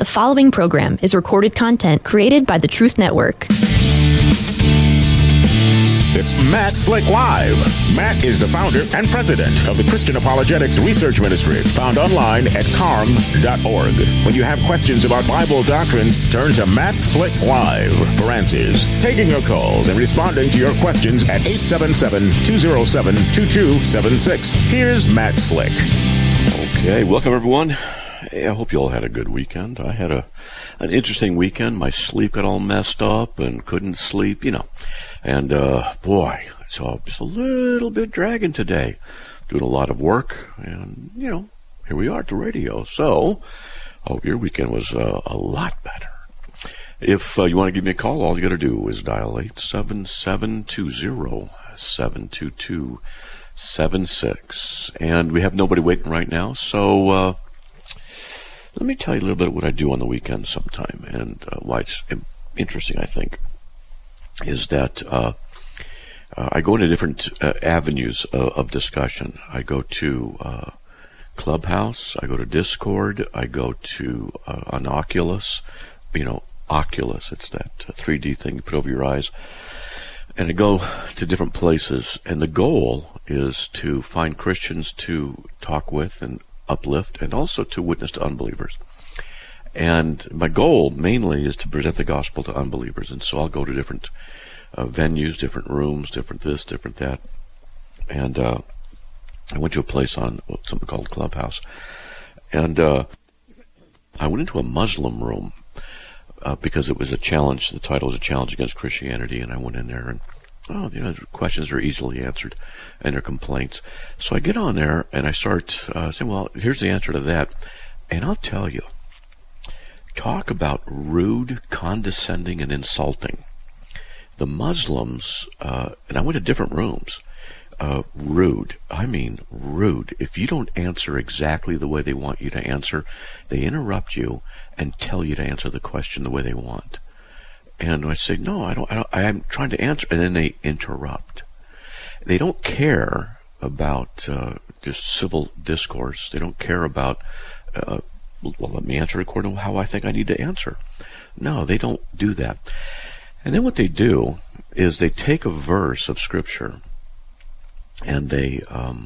The following program is recorded content created by the Truth Network. It's Matt Slick Live. Matt is the founder and president of the Christian Apologetics Research Ministry, found online at carm.org. When you have questions about Bible doctrines, turn to Matt Slick Live for answers. Taking your calls and responding to your questions at 877-207-2276. Here's Matt Slick. Okay, welcome everyone. Hey, I hope you all had a good weekend. I had an interesting weekend. My sleep got all messed up and couldn't sleep, And, boy, so just a little bit dragging today. Doing a lot of work, and, here we are at the radio. So, I hope your weekend was a lot better. If you want to give me a call, all you got to do is dial 877-207-2276. And we have nobody waiting right now, so let me tell you a little bit of what I do on the weekend sometime, and why it's interesting, I think, is that I go into different avenues of discussion. I go to Clubhouse, I go to Discord, I go to on Oculus, Oculus, it's that 3D thing you put over your eyes, and I go to different places, and the goal is to find Christians to talk with and uplift, and also to witness to unbelievers. And my goal mainly is to present the gospel to unbelievers. And so I'll go to different venues, different rooms, different this, different that. And I went to a place on something called Clubhouse. And I went into a Muslim room because it was a challenge. The title was A Challenge Against Christianity. And I went in there and, questions are easily answered and their complaints. So I get on there and I start saying, well, here's the answer to that. And I'll tell you, talk about rude, condescending, and insulting. The Muslims, and I went to different rooms, rude. I mean rude. If you don't answer exactly the way they want you to answer, they interrupt you and tell you to answer the question the way they want. And I say, no, I don't, I'm trying to answer, and then they interrupt. They don't care about just civil discourse. They don't care about well, let me answer according to how I think I need to answer. No, they don't do that. And then what they do is they take a verse of Scripture and they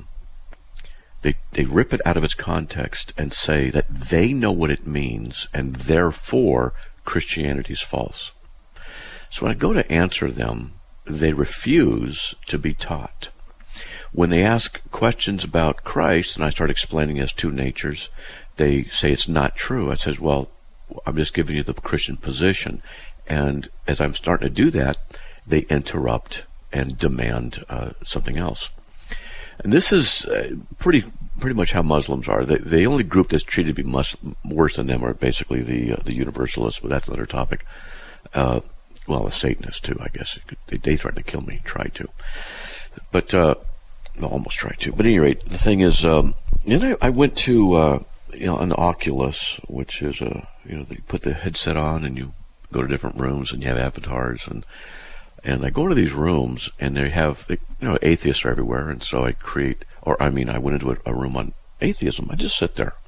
rip it out of its context and say that they know what it means, and therefore Christianity is false. So when I go to answer them, they refuse to be taught. When they ask questions about Christ, and I start explaining his two natures, they say it's not true. I says, well, I'm just giving you the Christian position. And as I'm starting to do that, they interrupt and demand something else. And this is pretty much how Muslims are. The only group that's treated to be much worse than them are basically the Universalists, but that's another topic. Well, the Satanists too, I guess. They threatened to kill me, tried to. But, almost tried to. But at any rate, the thing is, then I went to an Oculus, which is they put the headset on and you go to different rooms and you have avatars, and I go to these rooms and they have atheists are everywhere, and so I went into a room on atheism. I just sit there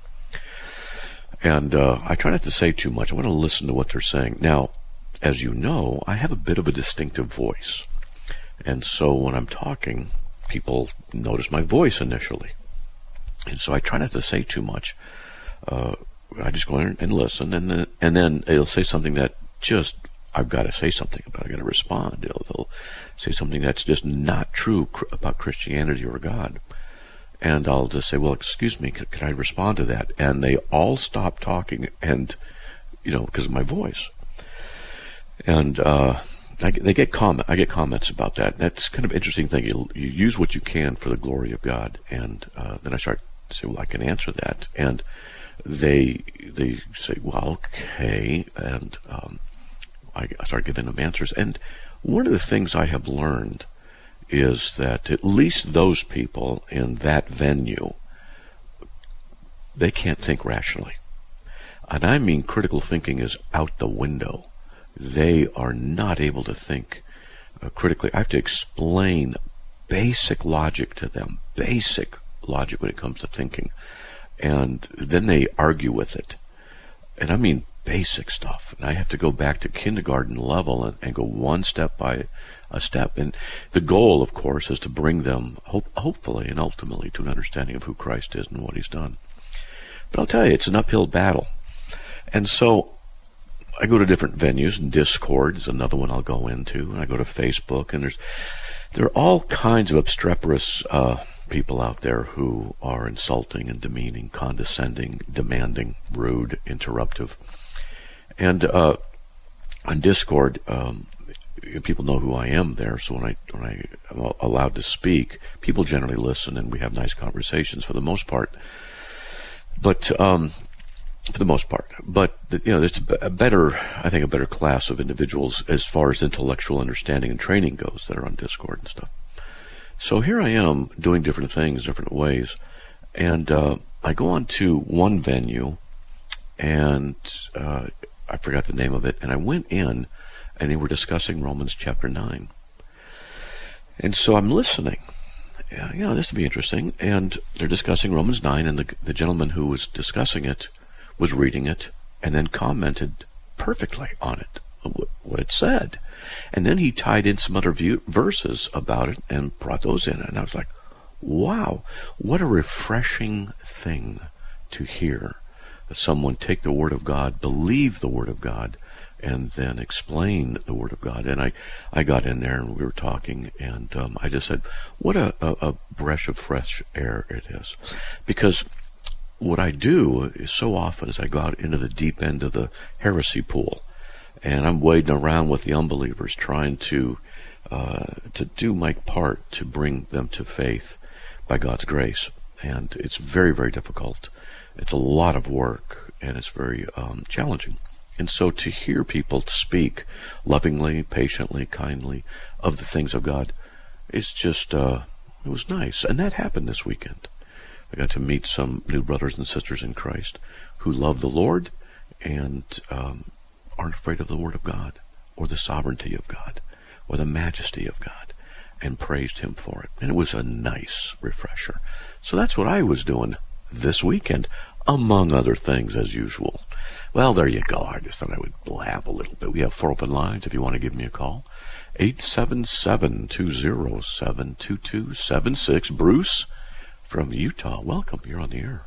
and I try not to say too much. I want to listen to what they're saying. Now, as you know, I have a bit of a distinctive voice, and so when I'm talking, people notice my voice initially. And so I try not to say too much. I just go in and listen, and then they'll say something that just I've got to say something about. I've got to respond. They'll say something that's just not true about Christianity or God. And I'll just say, well, excuse me, can I respond to that? And they all stop talking, and because of my voice. And I get comments about that. That's kind of an interesting thing. You use what you can for the glory of God, and then I start to say, well, I can answer that, and they say, well, okay, and I start giving them answers. And one of the things I have learned is that at least those people in that venue, they can't think rationally, and I mean critical thinking is out the window. They are not able to think critically. I have to explain basic logic to them, basic logic when it comes to thinking. And then they argue with it. And I mean basic stuff. And I have to go back to kindergarten level and go one step by a step. And the goal, of course, is to bring them, hopefully and ultimately, to an understanding of who Christ is and what he's done. But I'll tell you, it's an uphill battle. And so I go to different venues, and Discord is another one I'll go into, and I go to Facebook, and there are all kinds of obstreperous people out there who are insulting and demeaning, condescending, demanding, rude, interruptive. And on Discord, people know who I am there, so when I'm allowed to speak, people generally listen, and we have nice conversations for the most part. But for the most part, but there's a better class of individuals as far as intellectual understanding and training goes that are on Discord and stuff. So here I am doing different things, different ways, and I go on to one venue, and I forgot the name of it, and I went in, and they were discussing Romans chapter 9. And so I'm listening. This would be interesting. And they're discussing Romans 9, and the gentleman who was discussing it was reading it, and then commented perfectly on it, what it said. And then he tied in some other verses about it and brought those in. And I was like, wow, what a refreshing thing to hear. Someone take the Word of God, believe the Word of God, and then explain the Word of God. And I got in there, and we were talking, and I just said, what a breath of fresh air it is. Because what I do is so often is I go out into the deep end of the heresy pool, and I'm wading around with the unbelievers, trying to do my part to bring them to faith by God's grace. And it's very, very difficult. It's a lot of work, and it's very challenging. And so to hear people speak lovingly, patiently, kindly of the things of God, it's just, it was nice. And that happened this weekend. I got to meet some new brothers and sisters in Christ who love the Lord and aren't afraid of the Word of God or the sovereignty of God or the majesty of God, and praised Him for it. And it was a nice refresher. So that's what I was doing this weekend, among other things, as usual. Well, there you go. I just thought I would blab a little bit. We have 4 open lines if you want to give me a call. 877-207-2276. Bruce from Utah. Welcome. You're on the air.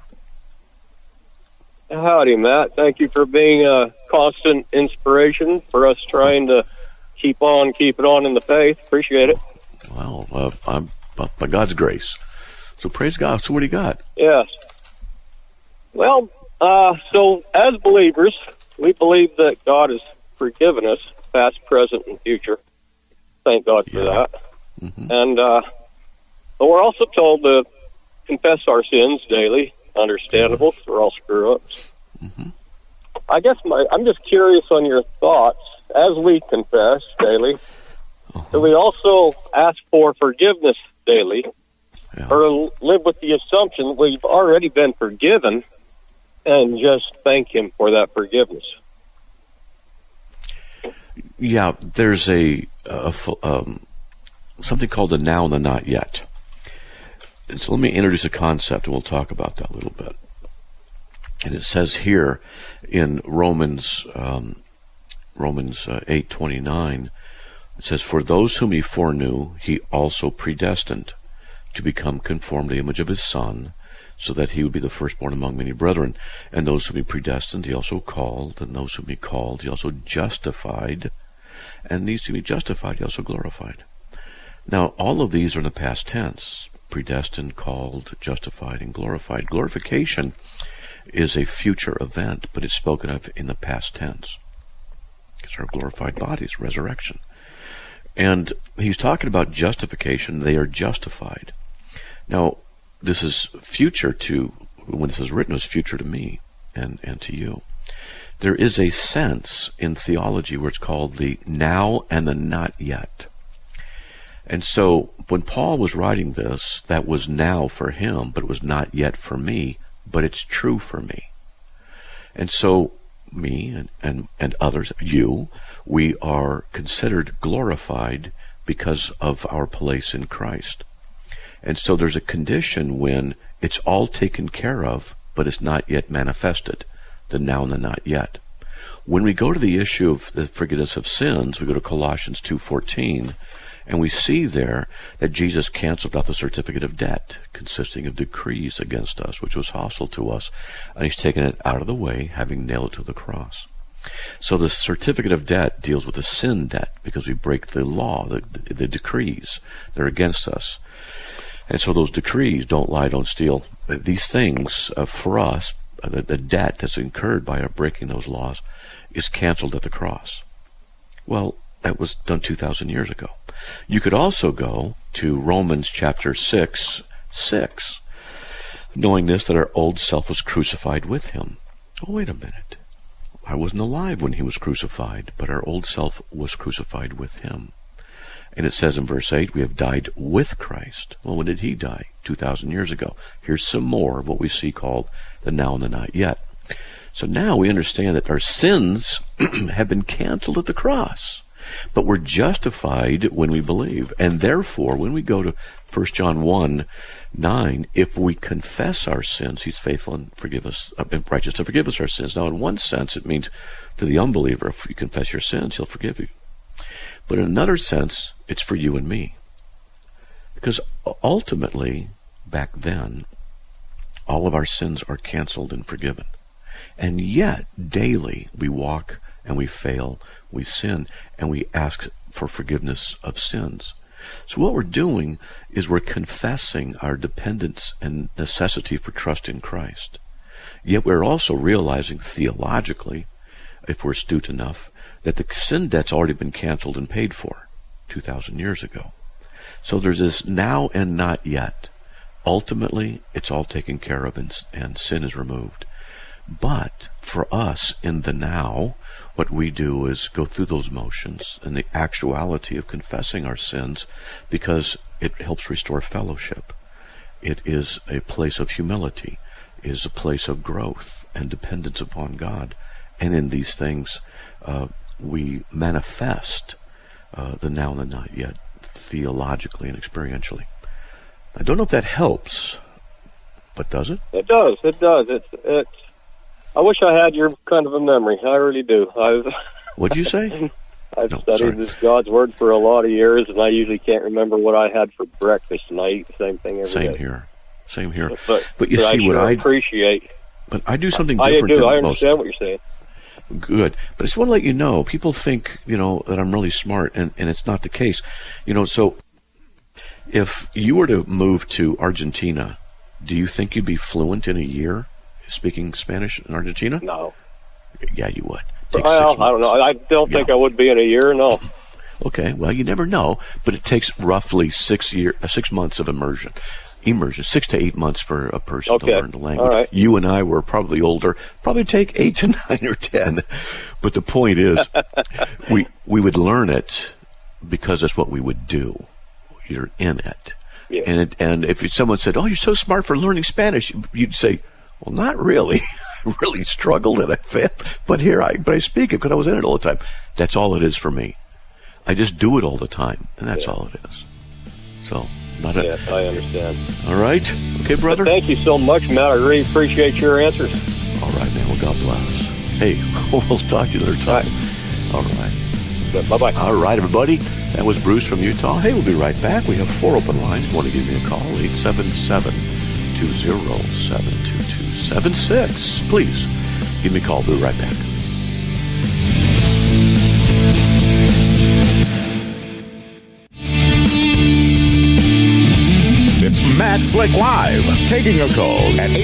Howdy, Matt. Thank you for being a constant inspiration for us trying to keep it on in the faith. Appreciate it. Well, I'm by God's grace. So praise God. So what do you got? Yes. Well, so as believers, we believe that God has forgiven us, past, present, and future. Thank God for that. Mm-hmm. And but we're also told to confess our sins daily. Understandable, because we're all screw-ups. Mm-hmm. I guess I'm just curious on your thoughts. As we confess daily, do we also ask for forgiveness daily? Yeah. Or live with the assumption that we've already been forgiven and just thank Him for that forgiveness? Yeah, there's something called the now and the not yet. And so let me introduce a concept, and we'll talk about that a little bit. And it says here in Romans 8:29, it says, "For those whom He foreknew, He also predestined to become conformed to the image of His Son, so that He would be the firstborn among many brethren. And those whom He predestined, He also called. And those whom He called, He also justified. And these whom He justified, He also glorified." Now, all of these are in the past tense. Predestined, called, justified, and glorified. Glorification is a future event, but it's spoken of in the past tense. It's our glorified bodies, resurrection. And he's talking about justification. They are justified. Now, this is future to, when this is written, it was future to me and to you. There is a sense in theology where it's called the now and the not yet. And so when Paul was writing this, that was now for him, but it was not yet for me, but it's true for me. And so me and others, you, we are considered glorified because of our place in Christ. And so there's a condition when it's all taken care of, but it's not yet manifested, the now and the not yet. When we go to the issue of the forgiveness of sins, we go to Colossians 2:14, and we see there that Jesus canceled out the certificate of debt consisting of decrees against us, which was hostile to us, and he's taken it out of the way, having nailed it to the cross. So the certificate of debt deals with the sin debt because we break the law, the decrees. They're against us. And so those decrees, don't lie, don't steal, these things for us, the debt that's incurred by our breaking those laws is canceled at the cross. Well, that was done 2,000 years ago. You could also go to Romans chapter 6:6, knowing this, that our old self was crucified with him. Oh, wait a minute. I wasn't alive when he was crucified, but our old self was crucified with him. And it says in verse 8, we have died with Christ. Well, when did he die? 2,000 years ago. Here's some more of what we see called the now and the not yet. So now we understand that our sins have been canceled at the cross. But we're justified when we believe. And therefore, when we go to 1 John 1:9, if we confess our sins, he's faithful and righteous to forgive us our sins. Now, in one sense, it means to the unbeliever, if you confess your sins, he'll forgive you. But in another sense, it's for you and me. Because ultimately, back then, all of our sins are canceled and forgiven. And yet, daily, we walk and we fail, we sin, and we ask for forgiveness of sins. So what we're doing is we're confessing our dependence and necessity for trust in Christ. Yet we're also realizing theologically, if we're astute enough, that the sin debt's already been canceled and paid for 2,000 years ago. So there's this now and not yet. Ultimately, it's all taken care of and sin is removed. But for us in the now, what we do is go through those motions and the actuality of confessing our sins, because it helps restore fellowship. It is a place of humility, it is a place of growth and dependence upon God. And in these things, we manifest the now and the not yet theologically and experientially. I don't know if that helps, but does it? It does. It's. I wish I had your kind of a memory. I really do. What'd you say? I've studied this God's Word for a lot of years, and I usually can't remember what I had for breakfast, and I eat the same thing every day. Same here. But you see what I appreciate. But I do something different. I understand what you're saying. Good. But I just want to let you know, people think, that I'm really smart, and it's not the case. So if you were to move to Argentina, do you think you'd be fluent in a year speaking Spanish in Argentina? No. Yeah, you would. Well, I don't know. I don't think I would be in a year, no. Okay, well, you never know, but it takes roughly 6 months of immersion, 6 to 8 months for a person to learn the language. All right. You and I were probably older, probably take 8 to 9 or 10. But the point is, we would learn it because that's what we would do. You're in it. Yeah. And if someone said, "Oh, you're so smart for learning Spanish," you'd say, "Well, not really. I really struggled and I failed, but I speak it because I was in it all the time." That's all it is for me. I just do it all the time, and that's all it is. So, I understand. All right, okay, brother. Thank you so much, Matt. I really appreciate your answers. All right, man. Well, God bless. Hey, we'll talk to you another time. All right. Bye-bye. All right, everybody. That was Bruce from Utah. Hey, we'll be right back. We have 4 open lines. If you want to give me a call, 877-207-2276. Please give me a call. We'll be right back. It's Matt Slick Live, taking your calls at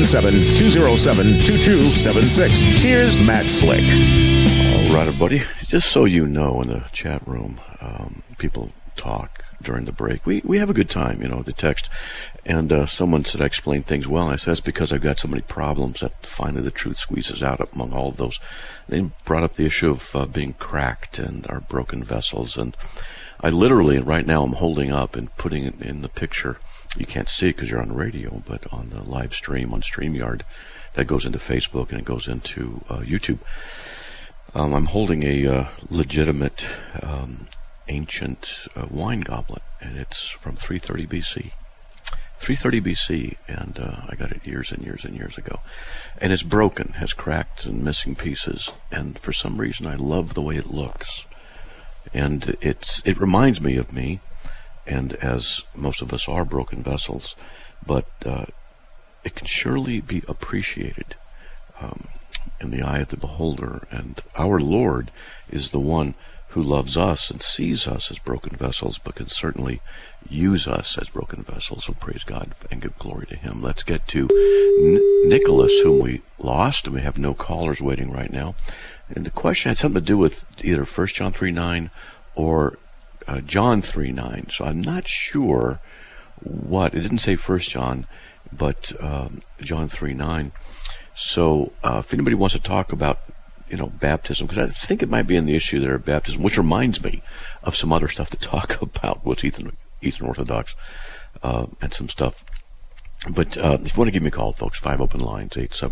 877-207-2276. Here's Matt Slick. All right, everybody. Just so you know, in the chat room, people talk during the break. We have a good time, the text. And someone said I explained things well. And I said, that's because I've got so many problems that finally the truth squeezes out among all of those. They brought up the issue of being cracked and our broken vessels. And I literally, right now, I'm holding up and putting it in the picture. You can't see it because you're on radio, but on the live stream on StreamYard, that goes into Facebook and it goes into YouTube. I'm holding a legitimate ancient wine goblet, and it's from 330 BC. 330 BC, and I got it years and years and years ago. And it's broken, has cracked and missing pieces, and for some reason I love the way it looks. And it reminds me of me, and as most of us are broken vessels, but it can surely be appreciated in the eye of the beholder. And our Lord is the one who loves us and sees us as broken vessels, but can certainly use us as broken vessels. So praise God and give glory to Him. Let's get to Nicholas, whom we lost, and we have no callers waiting right now. And the question had something to do with either 1 John 3:9 or John 3:9. So I'm not sure what. It didn't say 1 John, but John 3:9. So if anybody wants to talk about baptism, because I think it might be in the issue there of baptism, which reminds me of some other stuff to talk about with Eastern Orthodox and some stuff. But if you want to give me a call, folks, 5 open lines,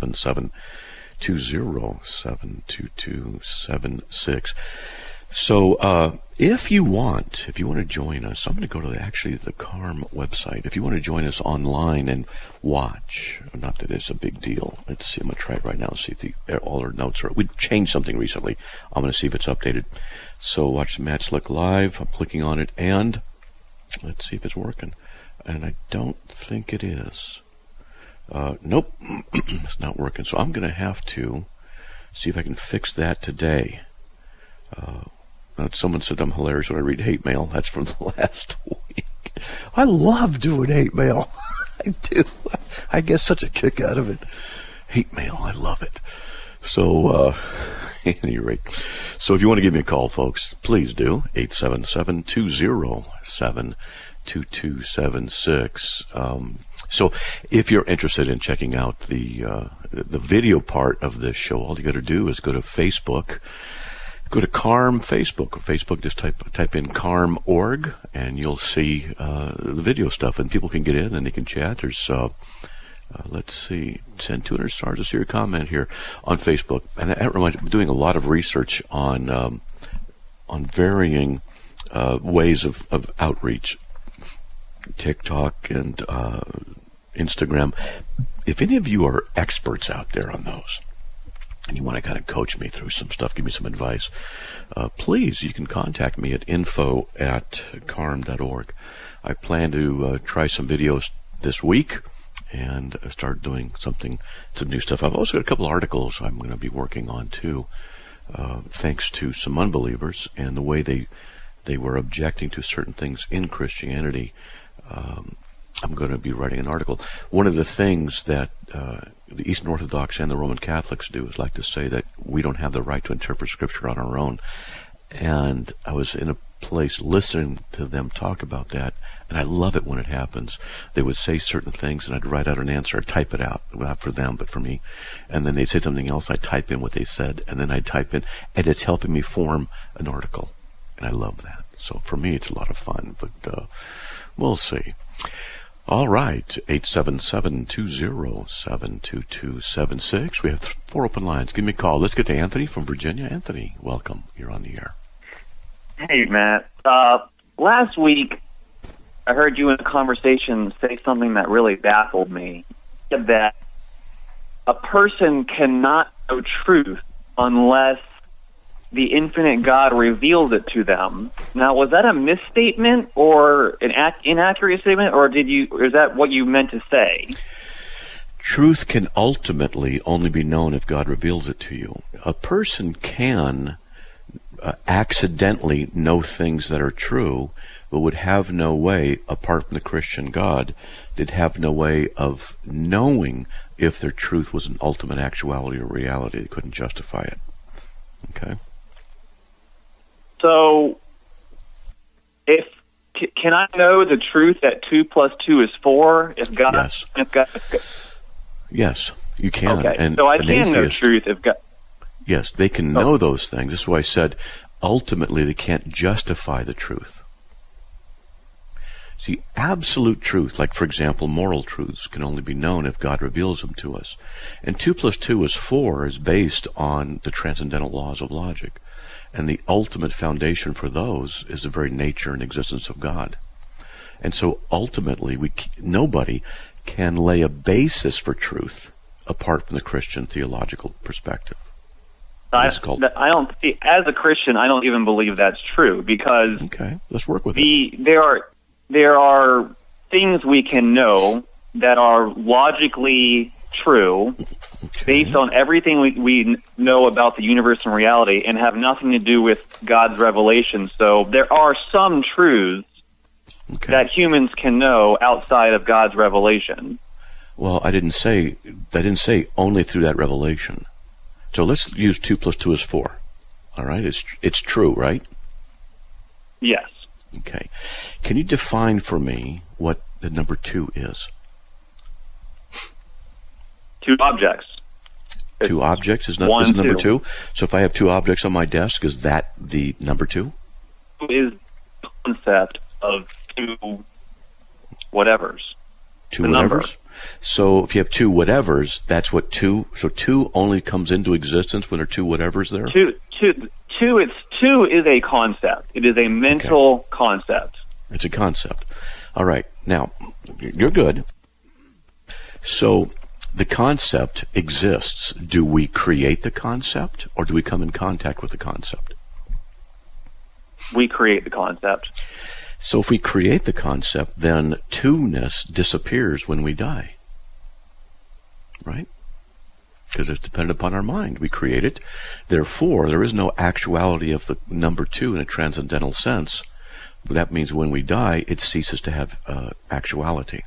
877-207-2276. So if you want to join us, I'm going to go to the CARM website. If you want to join us online and watch, not that it's a big deal. Let's see, I'm going to try it right now and see if all our notes are. We changed something recently. I'm going to see if it's updated. So watch the Matt Slick Live. I'm clicking on it, and let's see if it's working. And I don't think it is. Nope, it's not working. So I'm going to have to see if I can fix that today. Someone said I'm hilarious when I read hate mail. That's from the last week. I love doing hate mail. I do. I get such a kick out of it. Hate mail, I love it. So, at any rate, so if you want to give me a call, folks, please do. 877-207-2276. So if you're interested in checking out the video part of this show, all you got to do is go to Facebook. Go to CARM Facebook. Or Facebook, just type in CARM.org, and you'll see the video stuff, and people can get in and they can chat. There's, let's see, send 200 stars to see your comment here on Facebook. And that reminds me, I'm doing a lot of research on varying ways of outreach, TikTok and Instagram. If any of you are experts out there on those, and you want to kind of coach me through some stuff, give me some advice, please, you can contact me at info@carm.org. I plan to try some videos this week and start doing some new stuff. I've also got a couple articles I'm going to be working on too, thanks to some unbelievers and the way they were objecting to certain things in Christianity. I'm going to be writing an article. One of the things that the Eastern Orthodox and the Roman Catholics do is like to say that we don't have the right to interpret Scripture on our own. And I was in a place listening to them talk about that, and I love it when it happens. They would say certain things, and I'd write out an answer, I'd type it out, not for them, but for me. And then they'd say something else, I'd type in what they said, and then I'd type in, and it's helping me form an article. And I love that. So for me, it's a lot of fun, but we'll see. All right, 877-207-2276. We have 4 open lines. Give me a call. Let's get to Anthony from Virginia. Anthony, welcome. You're on the air. Hey, Matt. Last week, I heard you in a conversation say something that really baffled me. You said that a person cannot know truth unless the infinite God reveals it to them. Now, was that a misstatement or an inaccurate statement, or is that what you meant to say? Truth can ultimately only be known if God reveals it to you. A person can accidentally know things that are true, but would have no way, apart from the Christian God, they'd have no way of knowing if their truth was an ultimate actuality or reality. They couldn't justify it. Okay? So, can I know the truth that 2 + 2 is 4? If God, yes. Yes, you can. Okay, and so I can know truth if God. Yes, they can know those things. That's why I said ultimately they can't justify the truth. See, absolute truth, like for example, moral truths, can only be known if God reveals them to us. And 2 + 2 is 4 is based on the transcendental laws of logic. And the ultimate foundation for those is the very nature and existence of God. And so ultimately, nobody can lay a basis for truth apart from the Christian theological perspective. I don't see, as a Christian, I don't even believe that's true, because okay, let's work with it. There are things we can know that are logically true, based on everything we know about the universe and reality, and have nothing to do with God's revelation. So there are some truths that humans can know outside of God's revelation. Well, I didn't say only through that revelation. So let's use 2 + 2 is 4. All right, it's true, right? Yes. Okay. Can you define for me what the number 2 is? 2 objects. 2 objects is number 2. So if I have 2 objects on my desk, is that the number 2? Is the concept of 2 whatevers. 2 whatevers? Number. So if you have 2 whatevers, that's what 2. So 2 only comes into existence when there are 2 whatevers there. 2 is a concept. It is a mental concept. It's a concept. All right. Now, you're good. So the concept exists. Do we create the concept, or do we come in contact with the concept? We create the concept. So if we create the concept, then 2-ness disappears when we die. Right? Because it's dependent upon our mind. We create it. Therefore, there is no actuality of the number 2 in a transcendental sense. But that means when we die, it ceases to have actuality.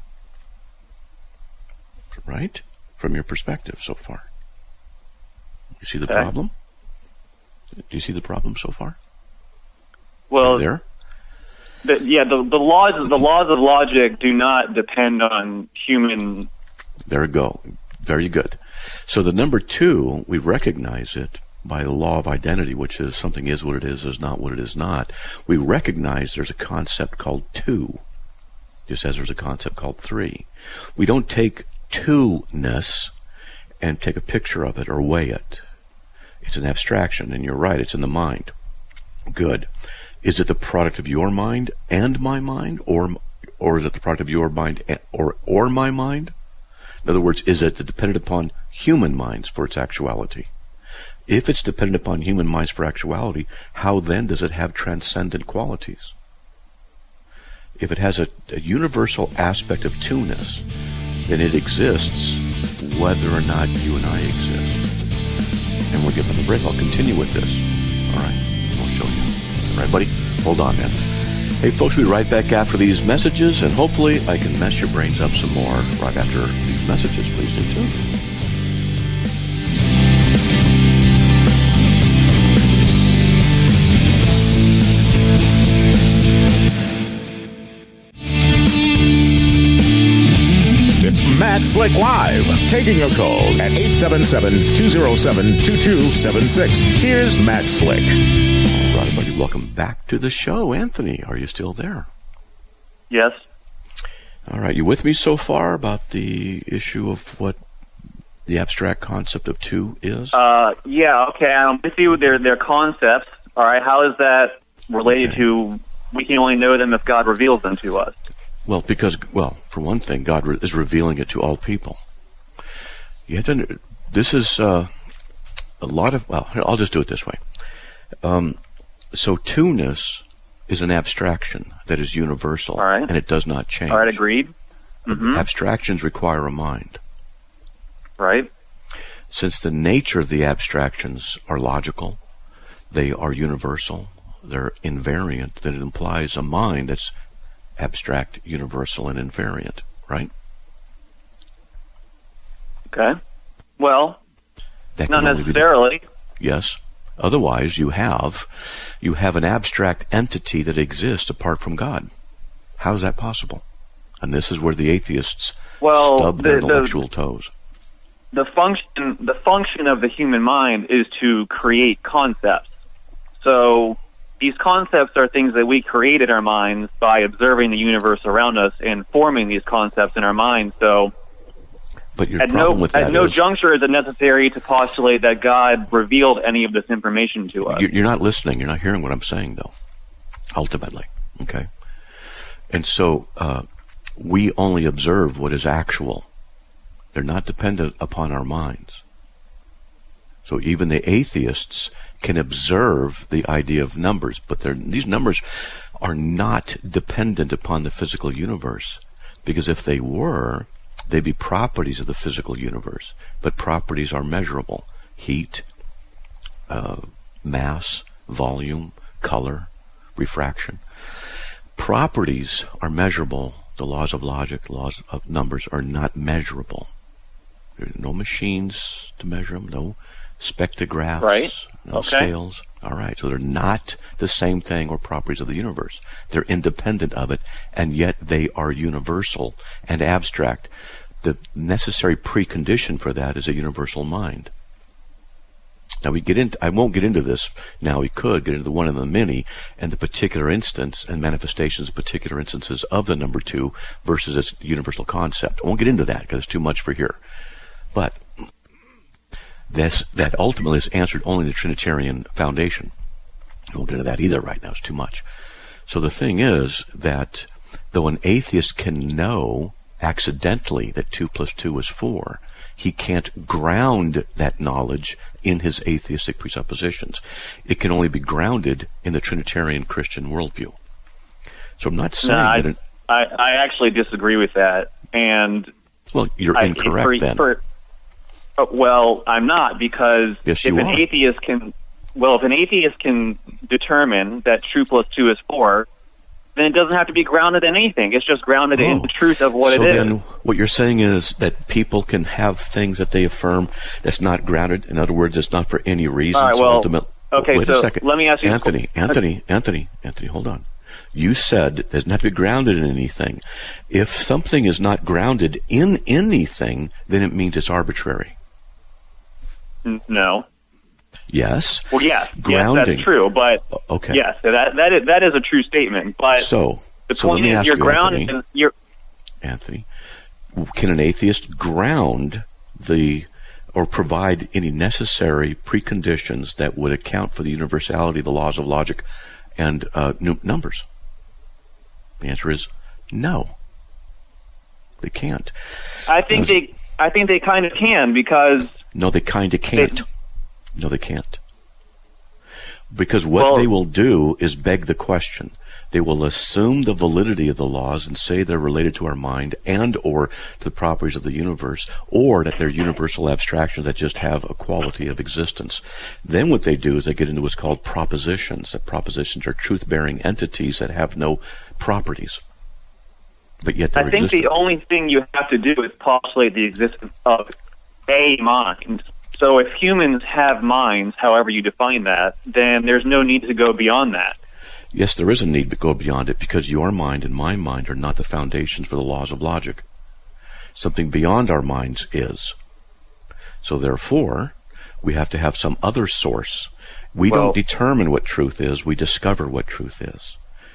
Right? From your perspective so far. You see the problem? Do you see the problem so far? Well, there? The laws of logic do not depend on human. There we go. Very good. So the number 2, we recognize it by the law of identity, which is something is what it is not what it is not. We recognize there's a concept called 2, just as there's a concept called 3. We don't take 2-ness and take a picture of it or weigh it. It's an abstraction, and you're right, it's in the mind. Good. Is it the product of your mind and my mind, or is it the product of your mind or my mind? In other words, is it dependent upon human minds for its actuality? If it's dependent upon human minds for actuality, how then does it have transcendent qualities? If it has a universal aspect of 2-ness, then it exists whether or not you and I exist. And we'll give it a break. I'll continue with this. All right. I'll show you. All right, buddy? Hold on, man. Hey, folks, we'll be right back after these messages, and hopefully I can mess your brains up some more right after these messages. Please stay tuned. It's Matt Slick Live, taking your calls at 877-207-2276. Here's Matt Slick. All right, everybody, welcome back to the show. Anthony, are you still there? Yes. All right, you with me so far about the issue of what the abstract concept of 2 is? Yeah, okay, I'm with you. They're concepts. All right, how is that related to we can only know them if God reveals them to us? Well, because, for one thing, God is revealing it to all people. You have to, this is a lot of, I'll just do it this way. So 2-ness is an abstraction that is universal, and it does not change. All right, agreed. Mm-hmm. Abstractions require a mind. Right. Since the nature of the abstractions are logical, they are universal, they're invariant, then it implies a mind that's abstract, universal, and invariant, right? Okay. Well, not necessarily. Yes. Otherwise, you have an abstract entity that exists apart from God. How is that possible? And this is where the atheists stub their intellectual toes. The function of the human mind is to create concepts. So these concepts are things that we create in our minds by observing the universe around us and forming these concepts in our minds. So but your problem with that at no juncture is it necessary to postulate that God revealed any of this information to us. You're not listening. You're not hearing what I'm saying, though, ultimately. Okay? And so we only observe what is actual. They're not dependent upon our minds. So even the atheists can observe the idea of numbers, but these numbers are not dependent upon the physical universe, because if they were, they'd be properties of the physical universe. But properties are measurable: heat, mass, volume, color, refraction. Properties are measurable. The laws of logic, laws of numbers are not measurable. There are no machines to measure them, no spectrographs, right. No scales. All right, so they're not the same thing or properties of the universe. They're independent of it, and yet they are universal and abstract. The necessary precondition for that is a universal mind. Now I won't get into this now. We could get into the one and the many and the particular instance and manifestations of particular instances of the number 2 versus its universal concept. I won't get into that because it's too much for here. But that ultimately is answered only in the Trinitarian foundation. I won't get into that either right now. It's too much. So the thing is that though an atheist can know accidentally that 2 + 2 is 4, he can't ground that knowledge in his atheistic presuppositions. It can only be grounded in the Trinitarian Christian worldview. So I'm not saying I actually disagree with that. And well, you're incorrect then. Well, I'm not, because yes, if an atheist can determine that 2 + 2 is 4, then it doesn't have to be grounded in anything. It's just grounded in the truth of what it is. So then what you're saying is that people can have things that they affirm that's not grounded. In other words, it's not for any reason. All right, well, okay, wait so a second. Let me ask you... Anthony, hold on. You said it doesn't have to be grounded in anything. If something is not grounded in anything, then it means it's arbitrary. No. Yes. Well, yes, grounding. Yes, that's true. But okay. Yes, that is a true statement. But the point is, you're grounded. Anthony, can an atheist ground or provide any necessary preconditions that would account for the universality of the laws of logic and numbers? The answer is no. They can't. I think they kind of can, because no, they kind of can't. No, they can't. Because what they will do is beg the question. They will assume the validity of the laws and say they're related to our mind and or to the properties of the universe, or that they're universal abstractions that just have a quality of existence. Then what they do is they get into what's called propositions. That propositions are truth-bearing entities that have no properties. But yet they're existent. I think the only thing you have to do is postulate the existence of a mind. So if humans have minds, however you define that, then there's no need to go beyond that. Yes, there is a need to go beyond it, because your mind and my mind are not the foundations for the laws of logic. Something beyond our minds is. So therefore, we have to have some other source. We don't determine what truth is, we discover what truth is.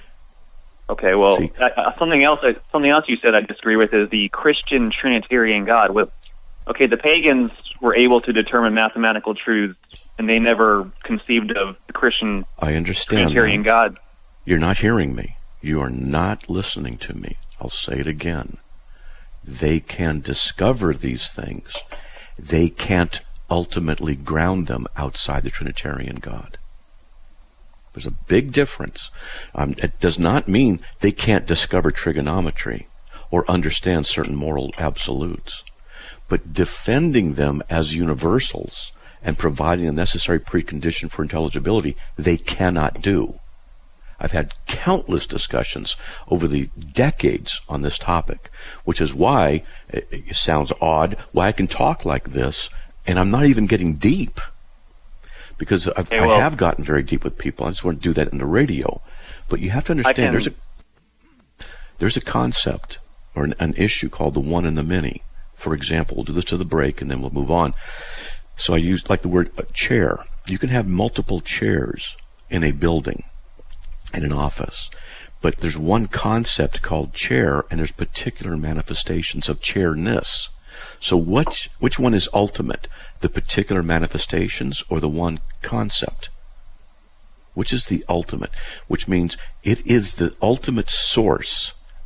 Okay, well, something else you said I disagree with is the Christian Trinitarian God. Okay, the pagans were able to determine mathematical truths, and they never conceived of the Christian Trinitarian God. You're not hearing me. You are not listening to me. I'll say it again. They can discover these things. They can't ultimately ground them outside the Trinitarian God. There's a big difference. It does not mean they can't discover trigonometry or understand certain moral absolutes. But defending them as universals and providing the necessary precondition for intelligibility, they cannot do. I've had countless discussions over the decades on this topic, which is why, it sounds odd, why I can talk like this, and I'm not even getting deep. Because I have gotten very deep with people. I just want to do that in the radio. But you have to understand, there's a concept or an issue called the one and the many. For example, we'll do this to the break and then we'll move on. So I use the word chair. You can have multiple chairs in a building, in an office. But there's one concept called chair, and there's particular manifestations of chairness. So which one is ultimate? The particular manifestations or the one concept? Which is the ultimate? Which means it is the ultimate source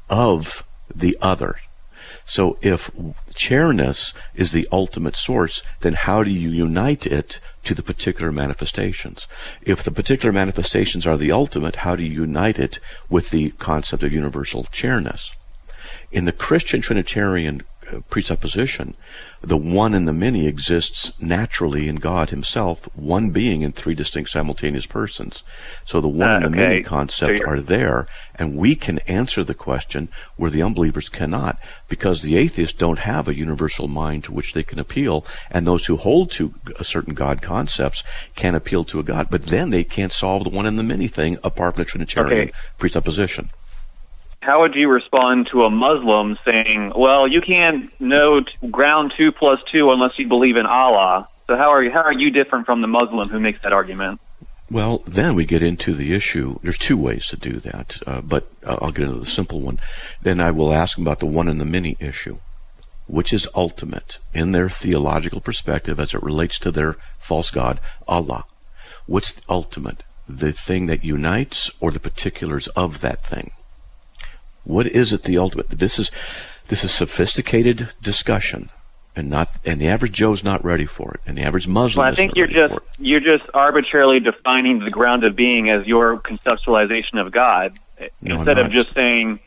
of the other. So if chairness is the ultimate source, then how do you unite it to the particular manifestations? If the particular manifestations are the ultimate, how do you unite it with the concept of universal chairness? In the Christian Trinitarian presupposition, the one and the many exists naturally in God himself, one being in three distinct simultaneous persons. So the one and the many concepts are there, and we can answer the question where the unbelievers cannot, because the atheists don't have a universal mind to which they can appeal, and those who hold to a certain God concepts can appeal to a God, but then they can't solve the one and the many thing apart from the Trinitarian presupposition. How would you respond to a Muslim saying, well, you can't know ground 2 plus 2 unless you believe in Allah? So how are you different from the Muslim who makes that argument? Well, then we get into the issue. There's two ways to do that, but I'll get into the simple one. Then I will ask about the one and the many issue, which is ultimate in their theological perspective as it relates to their false god, Allah. What's the ultimate? The thing that unites or the particulars of that thing? What is it, the ultimate? This is sophisticated discussion, and the average Joe's not ready for it, and the average Muslim. Well, I think you're just arbitrarily defining the ground of being as your conceptualization of God, instead of just saying,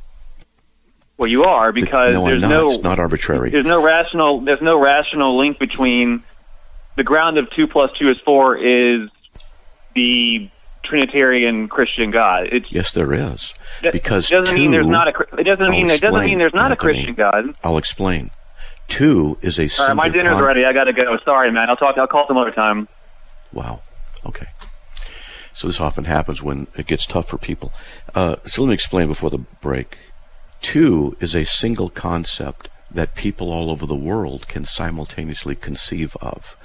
well, you are, because it's not arbitrary. There's no rational link between the ground of 2 plus 2 is 4 is the Trinitarian Christian God. Yes, there is. Because it doesn't mean there's not a Christian God. I'll explain. 2 is a single. All right, my dinner's ready. I got to go. Sorry, man. I'll call some other time. Wow. Okay. So this often happens when it gets tough for people. So let me explain before the break. 2 is a single concept that people all over the world can simultaneously conceive of.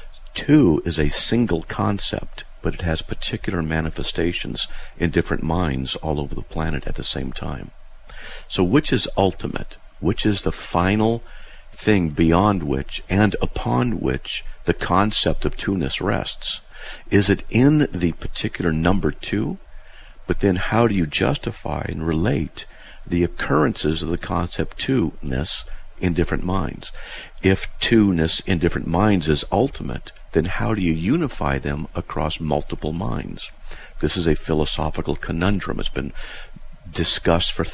2 is a single concept, but it has particular manifestations in different minds all over the planet at the same time. So which is ultimate? Which is the final thing beyond which and upon which the concept of two-ness rests? Is it in the particular number 2? But then how do you justify and relate the occurrences of the concept two-ness in different minds? If two-ness in different minds is ultimate, then how do you unify them across multiple minds? This is a philosophical conundrum. It's been discussed for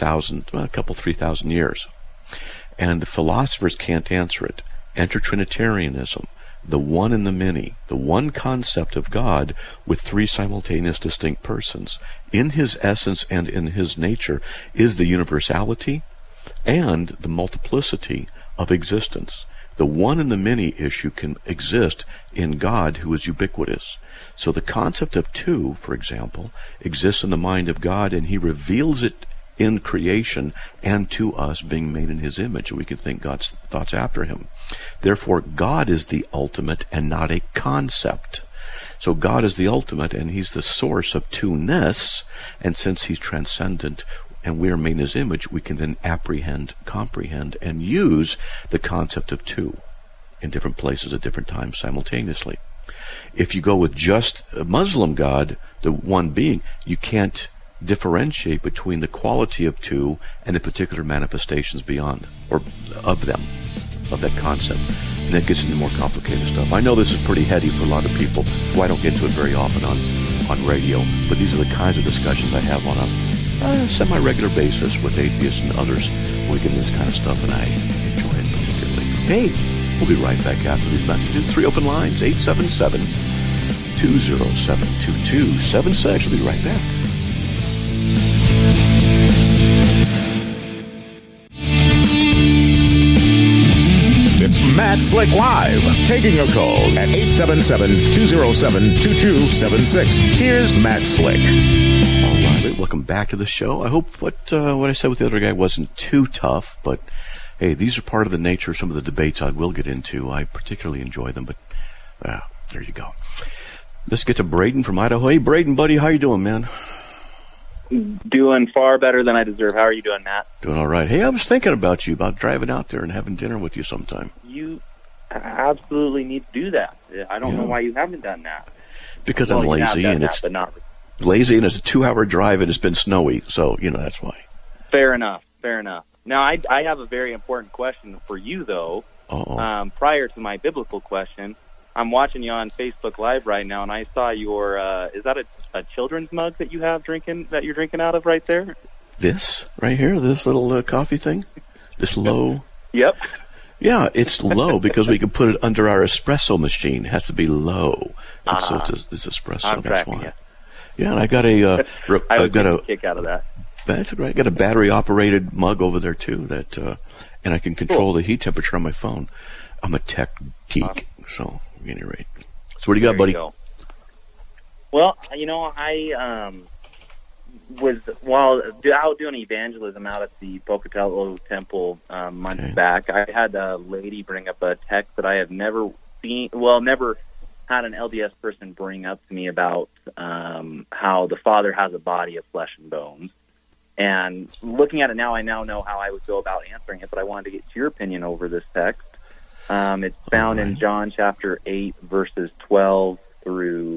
3,000 years. And the philosophers can't answer it. Enter Trinitarianism, the one and the many, the one concept of God with 3 simultaneous distinct persons. In his essence and in his nature is the universality and the multiplicity of existence. The one and the many issue can exist in God, who is ubiquitous. So the concept of 2, for example, exists in the mind of God, and he reveals it in creation and to us, being made in his image, and we can think God's thoughts after him. Therefore, God is the ultimate and not a concept. So God is the ultimate, and he's the source of two-ness, and since he's transcendent, and we are made in his image, we can then apprehend, comprehend, and use the concept of 2 in different places at different times simultaneously. If you go with just a Muslim God, the one being, you can't differentiate between the quality of 2 and the particular manifestations beyond, or of them, of that concept. And that gets into more complicated stuff. I know this is pretty heady for a lot of people, so I don't get into it very often on radio, but these are the kinds of discussions I have on a semi-regular basis with atheists and others. We get into this kind of stuff, and I enjoy it particularly. Hey, we'll be right back after these messages. 3 open lines, 877-207-2276. We'll be right back. It's Matt Slick Live, taking your calls at 877-207-2276. Here's Matt Slick. All right, welcome back to the show. I hope what I said with the other guy wasn't too tough, but hey, these are part of the nature of some of the debates I will get into. I particularly enjoy them, but there you go. Let's get to Braden from Idaho. Hey, Braden, buddy, how you doing, man? Doing far better than I deserve. How are you doing, Matt? Doing all right. Hey, I was thinking about you, about driving out there and having dinner with you sometime. You absolutely need to do that. I don't know why you haven't done that. Because I'm lazy, and it's lazy, and it's a 2-hour drive, and it's been snowy, so that's why. Fair enough. Now, I have a very important question for you, though. Prior to my biblical question, I'm watching you on Facebook Live right now, and I saw your, is that a children's mug that you're drinking out of right there? This right here, this little coffee thing, this low. Yep. Yeah, it's low because we can put it under our espresso machine. It has to be low, and so it's espresso. I'm that's tracking why. you. Yeah, and I got a. I got a kick out of that. That's right. I got a battery-operated mug over there too. That, and I can control the heat temperature on my phone. I'm a tech geek, so at any rate. So what do you got, buddy? Go. Well, I was out doing evangelism out at the Pocatello Temple months back. I had a lady bring up a text that I have never seen. Well, never had an LDS person bring up to me about how the Father has a body of flesh and bones. And looking at it now, I now know how I would go about answering it, but I wanted to get your opinion over this text. It's found in John chapter 8, verses 12 through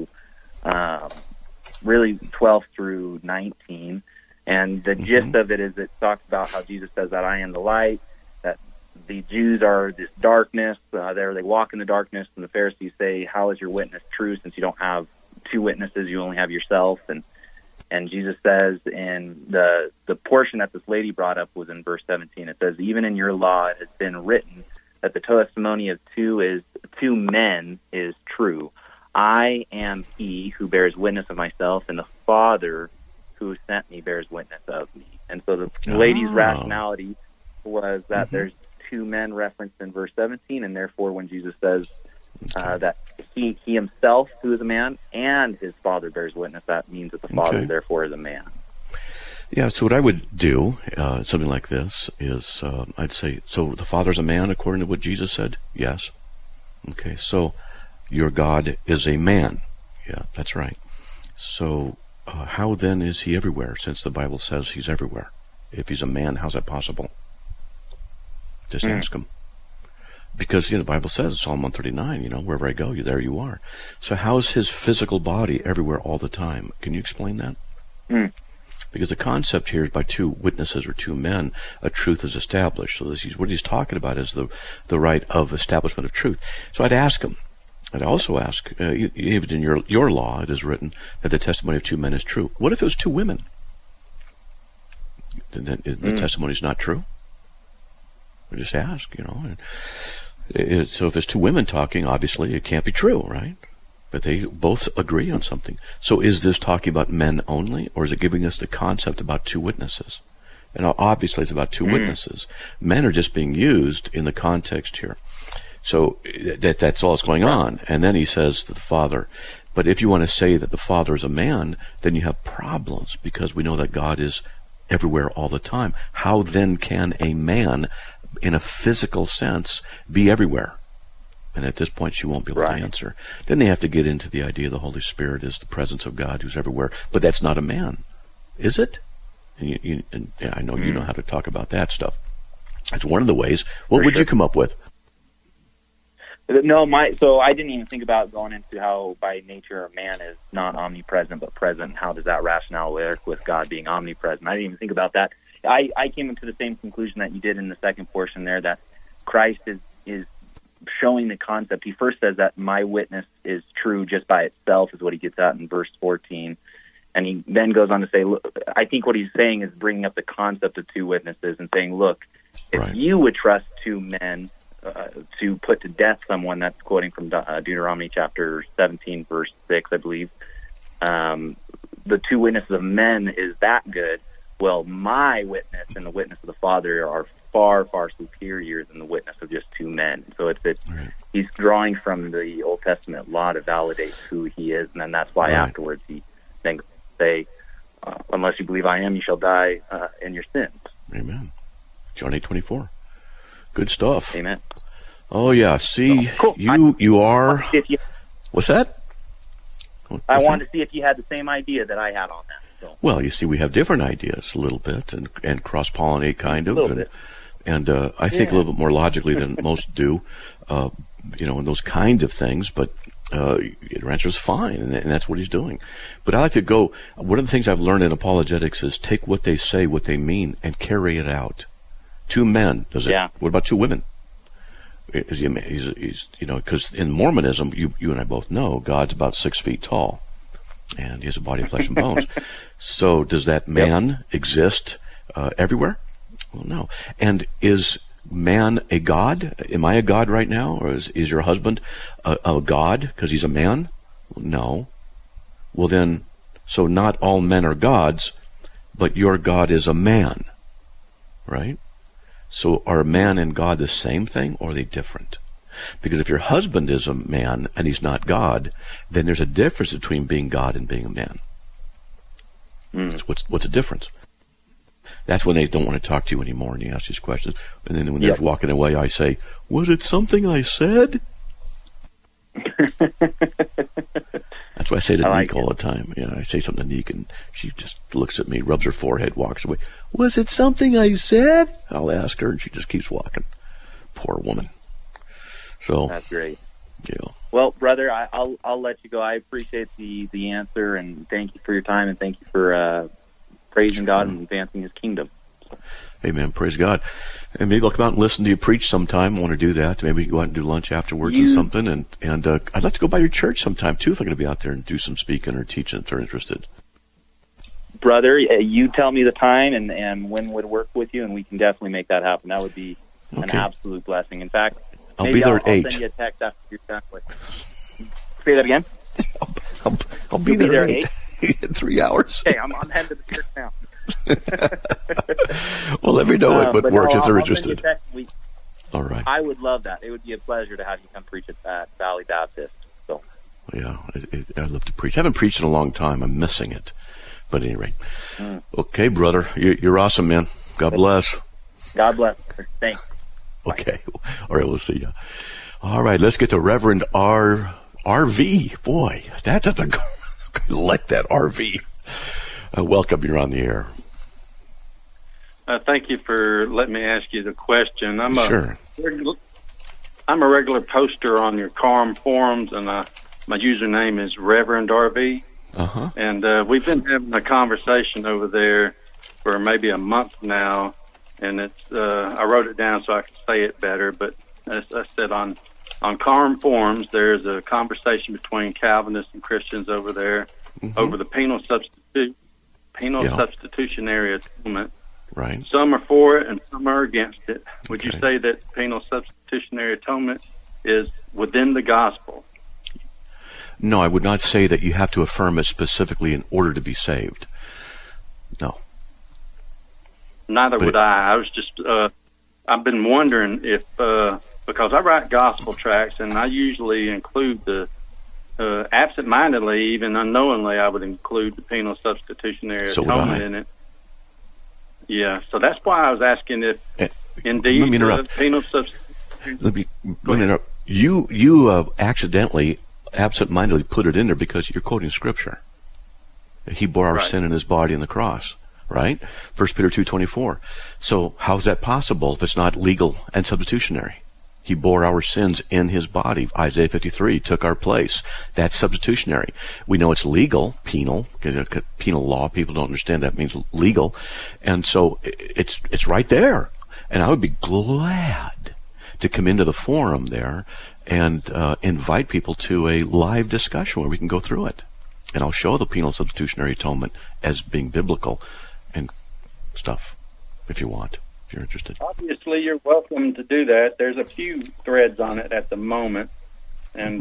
12 through 19. And the gist of it is it talks about how Jesus says that I am the light, that the Jews are this darkness. They walk in the darkness, and the Pharisees say, how is your witness true since you don't have two witnesses, you only have yourself? And Jesus says in the portion that this lady brought up was in verse 17. It says, even in your law it has been written that the testimony of two men is true. I am he who bears witness of myself, and the Father who sent me bears witness of me. And so the lady's rationality was that there's two men referenced in verse 17, and therefore when Jesus says that he himself, who is a man, and his Father bears witness, that means that the Father therefore is a man. Yeah, so what I would do, something like this, is I'd say, so the Father's a man according to what Jesus said? Yes. Okay, so your God is a man. Yeah, that's right. So how then is he everywhere, since the Bible says he's everywhere? If he's a man, how's that possible? Just ask him. Because the Bible says, Psalm 139, wherever I go, there you are. So how's his physical body everywhere all the time? Can you explain that? Because the concept here is by two witnesses or two men, a truth is established. So what he's talking about is the right of establishment of truth. So I'd ask him. I'd also ask, even in your law, it is written that the testimony of two men is true. What if it was two women? Then the testimony is not true? We just ask, So if it's two women talking, obviously it can't be true, right? But they both agree on something. So is this talking about men only, or is it giving us the concept about two witnesses? And obviously it's about two witnesses. Men are just being used in the context here. So that's all that's going on. And then he says to the Father, but if you want to say that the Father is a man, then you have problems, because we know that God is everywhere all the time. How then can a man, in a physical sense, be everywhere? And at this point, she won't be able to answer. Then they have to get into the idea the Holy Spirit is the presence of God who's everywhere. But that's not a man, is it? And I know you know how to talk about that stuff. That's one of the ways. What would you come up with? No, so I didn't even think about going into how by nature a man is not omnipresent but present. How does that rationale work with God being omnipresent? I didn't even think about that. I came into the same conclusion that you did in the second portion there, that Christ is showing the concept. He first says that my witness is true just by itself, is what he gets at in verse 14. And he then goes on to say, look, I think what he's saying is bringing up the concept of two witnesses and saying, look, if you would trust two men to put to death someone, that's quoting from Deuteronomy chapter 17, verse 6, I believe, the two witnesses of men is that good. Well, my witness and the witness of the Father are far, far superior than the witness of just two men. So he's drawing from the Old Testament law to validate who he is, and then that's why afterwards he then say, unless you believe I am, you shall die in your sins. Amen. John 8:24. Good stuff. Amen. Oh yeah. See, cool. You are. What's that? I wanted to see if you had the same idea that I had on that. So. Well, you see, we have different ideas a little bit, and cross-pollinate kind of, and I think a little bit more logically than most do, and those kinds of things. But Your answer is fine, and that's what he's doing. But I like to go, one of the things I've learned in apologetics is take what they say, what they mean, and carry it out. 2 men, does it? Yeah. What about 2 women? He's because in Mormonism, you and I both know, God's about 6 feet tall, and he has a body of flesh and bones. So does that man exist everywhere? Well, no. And is man a god? Am I a god right now? Or is your husband a god because he's a man? No. Well then, so not all men are gods, but your God is a man, right? So are man and God the same thing, or are they different? Because if your husband is a man and he's not God, then there's a difference between being God and being a man. What's the difference? That's when they don't want to talk to you anymore, and you ask these questions. And then when they're walking away, I say, "Was it something I said?" That's why I say to Neek all the time. I say something to Neek, and she just looks at me, rubs her forehead, walks away. "Was it something I said?" I'll ask her, and she just keeps walking. Poor woman. So that's great. Yeah. Well, brother, I'll let you go. I appreciate the answer, and thank you for your time, and thank you for praising God and advancing His kingdom. Amen. Praise God. And maybe I'll come out and listen to you preach sometime. I want to do that. Maybe we can go out and do lunch afterwards or something. And I'd like to go by your church sometime, too, if I'm going to be out there and do some speaking or teaching if they're interested. Brother, you tell me the time and when would work with you, and we can definitely make that happen. That would be an absolute blessing. In fact, I'll be there at 8. I'll send you a text after you're done with. Say that again? I'll be there at 8. In 3 hours. Okay, I'm heading to the church now. Well, let me know what works if they're interested. All right. I would love that. It would be a pleasure to have you come preach at Valley Baptist. So. Yeah, I'd love to preach. I haven't preached in a long time. I'm missing it. But at any rate. Okay, brother. You're awesome, man. God bless. God bless. Thanks. Okay. All right, we'll see you. All right, let's get to Reverend RV. Boy, that's a I like that, RV. Welcome, you're on the air. Thank you for letting me ask you the question. Sure. I'm a regular poster on your CARM forums, and my username is Reverend RV. Uh-huh. And we've been having a conversation over there for maybe a month now, and it's I wrote it down so I could say it better, but as I said, on CARM forums, there's a conversation between Calvinists and Christians over there over the penal substitutionary atonement. Right. Some are for it and some are against it. Would you say that penal substitutionary atonement is within the gospel? No, I would not say that you have to affirm it specifically in order to be saved. No. Neither would I. I was just, I've been wondering if, because I write gospel tracts and I usually include the, absent-mindedly, even unknowingly, I would include the penal substitutionary atonement in it. Yeah, so that's why I was asking if, indeed, let me interrupt. Penal substitutionary... Let me interrupt. You accidentally, absent-mindedly put it in there because you're quoting Scripture. He bore our sin in His body on the cross, right? 1 Peter 2:24. So how is that possible if it's not legal and substitutionary? He bore our sins in His body. Isaiah 53 took our place. That's substitutionary. We know it's legal, penal law. People don't understand that means legal. And so it's right there. And I would be glad to come into the forum there and invite people to a live discussion where we can go through it. And I'll show the penal substitutionary atonement as being biblical and stuff, if you want. If you're interested. Obviously, you're welcome to do that. There's a few threads on it at the moment. And,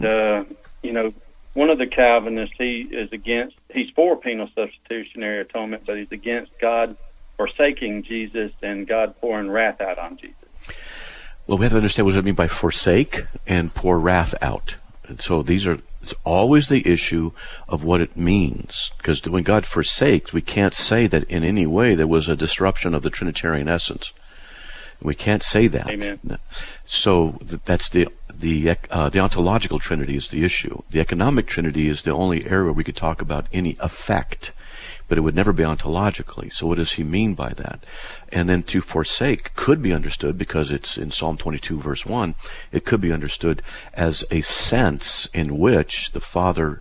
one of the Calvinists, he's for penal substitutionary atonement, but he's against God forsaking Jesus and God pouring wrath out on Jesus. Well, we have to understand what does that mean by forsake and pour wrath out. And so it's always the issue of what it means. Because when God forsakes, we can't say that in any way there was a disruption of the Trinitarian essence. We can't say that. Amen. So that's the The ontological Trinity is the issue. The economic Trinity is the only area where we could talk about any effect, but it would never be ontologically. So what does he mean by that? And then to forsake could be understood, because it's in Psalm 22 verse 1, it could be understood as a sense in which the Father,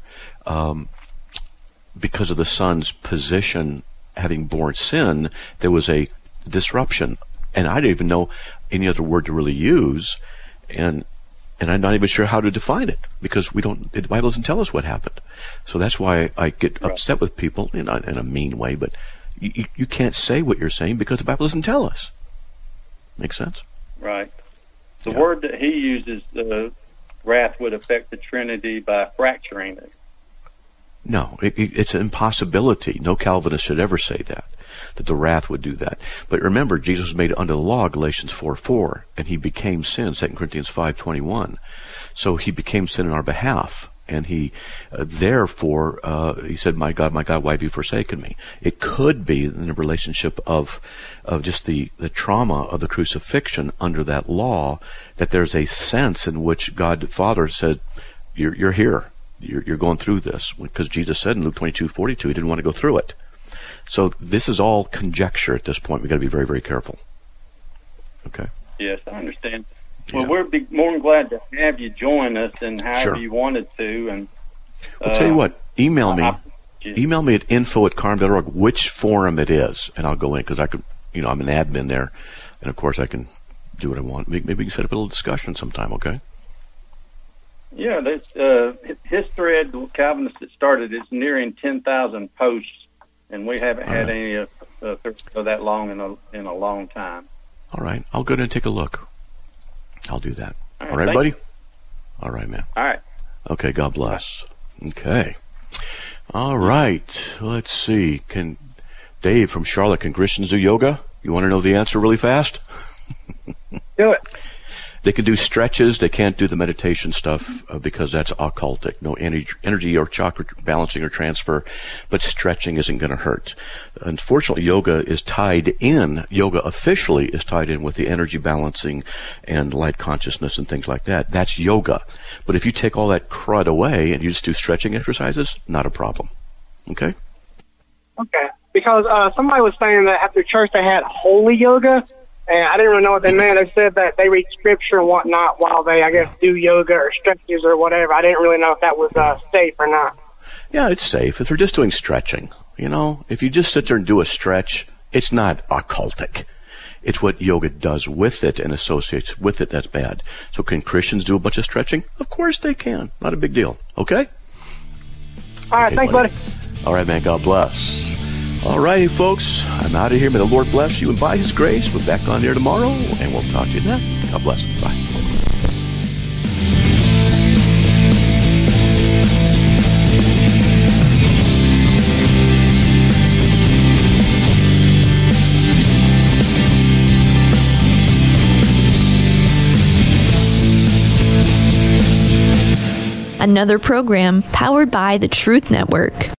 because of the Son's position having borne sin, there was a disruption. And I don't even know any other word to really use, and I'm not even sure how to define it, because the Bible doesn't tell us what happened. So that's why I get upset with people, in a mean way, but you can't say what you're saying because the Bible doesn't tell us. Make sense? Right. The word that he uses, wrath would affect the Trinity by fracturing it. No, it's an impossibility. No Calvinist should ever say that the wrath would do that. But remember, Jesus was made under the law, Galatians 4:4, and he became sin, 2 Corinthians 5:21. So he became sin on our behalf, and he, therefore, he said, my God, why have you forsaken me? It could be in the relationship of just the trauma of the crucifixion under that law, that there's a sense in which God the Father said, you're here. You're going through this, because Jesus said in Luke 22:42 he didn't want to go through it. So this is all conjecture at this point. We've got to be very, very careful. Okay? Yes, I understand. Well, we'd be more than glad to have you join us, and however you wanted to. And I'll tell you what, email me. Email me at info@carm.org which forum it is, and I'll go in, because I could, I'm an admin there, and of course I can do what I want. Maybe we can set up a little discussion sometime, okay? Yeah, his thread, the Calvinist that started, it's nearing 10,000 posts, and we haven't had any for that long in a long time. All right, I'll go in and take a look. I'll do that. All right, buddy? All right, man. All right. Okay, God bless. Okay. All right, let's see. Dave from Charlotte, can Christians do yoga? You want to know the answer really fast? Do it. They can do stretches. They can't do the meditation stuff because that's occultic. No energy or chakra balancing or transfer, but stretching isn't going to hurt. Unfortunately, yoga officially is tied in with the energy balancing and light consciousness and things like that. That's yoga. But if you take all that crud away and you just do stretching exercises, not a problem. Okay? Okay. Because somebody was saying that after church they had holy yoga, and I didn't really know what they meant. They said that they read scripture and whatnot while they, I guess, do yoga or stretches or whatever. I didn't really know if that was safe or not. Yeah, it's safe. If they're just doing stretching, if you just sit there and do a stretch, it's not occultic. It's what yoga does with it and associates with it that's bad. So can Christians do a bunch of stretching? Of course they can. Not a big deal. Okay? All right, thanks, buddy. All right, man. God bless. All righty, folks. I'm out of here. May the Lord bless you, and by His grace, we're back on here tomorrow, and we'll talk to you then. God bless. Bye. Another program powered by the Truth Network.